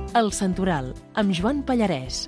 El Santoral, amb Joan Pallarès.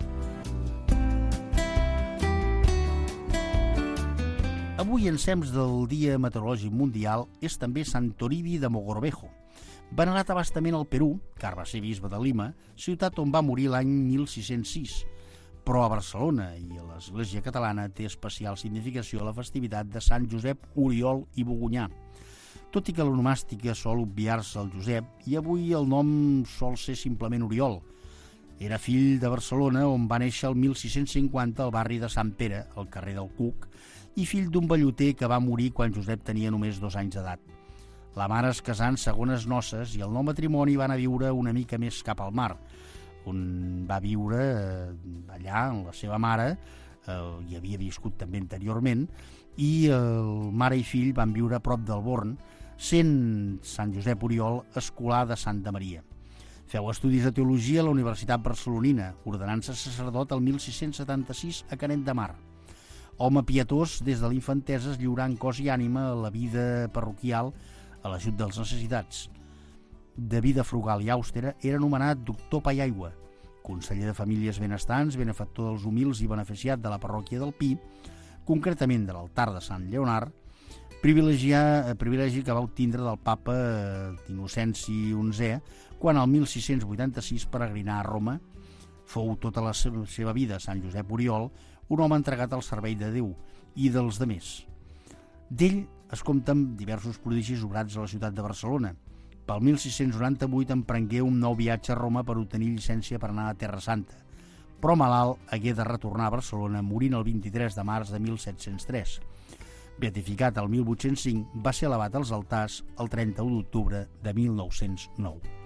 Avui, en temps del Dia Meteorològic Mundial, és també Sant Toribio de Mogrovejo, venerat a bastament al Perú, car va ser bisbe de Lima, ciutat on va morir l'any 1606. Però a Barcelona i a l'Església Catalana té especial significació la festivitat de Sant Josep Oriol i Bogunyà. Tot i que l'onomàstica sol obviar-se el Josep i avui el nom sol ser simplement Oriol. Era fill de Barcelona, on va néixer el 1650 al barri de Sant Pere, al carrer del Cuc, i fill d'un velloter que va morir quan Josep tenia només 2 anys d'edat. La mare es casà en segones noces i el nou matrimoni va anar a viure una mica més cap al mar, on va viure allà amb la seva mare, hi havia viscut també anteriorment, i el mare i fill van viure a prop del Born, sent Sant Josep Oriol escolà de Santa Maria. Feu estudis de teologia a la Universitat Barcelonina, ordenant-se sacerdot el 1676 a Canet de Mar. Home pietós, des de l'infantesa es lliurà en cos i ànima a la vida parroquial a l'ajut dels necessitats. De vida frugal i àustera, era anomenat doctor Pa i Aigua, conseller de famílies benestants, benefactor dels humils i beneficiat de la parròquia del Pi, concretament de l'altar de Sant Lleonard, privilegi que va obtindre del papa Innocenci XI quan el 1686 peregrinà a Roma. Fou tota la seva vida Sant Josep Oriol, un home entregat al servei de Déu i dels demés. D'ell es compten diversos prodigis obrats a la ciutat de Barcelona. Pel 1698 emprengué un nou viatge a Roma per obtenir llicència per anar a Terra Santa, però malalt hagué de retornar a Barcelona, morint el 23 de març de 1703. Beatificat el 1805, va ser elevat als altars el 31 d'octubre de 1909.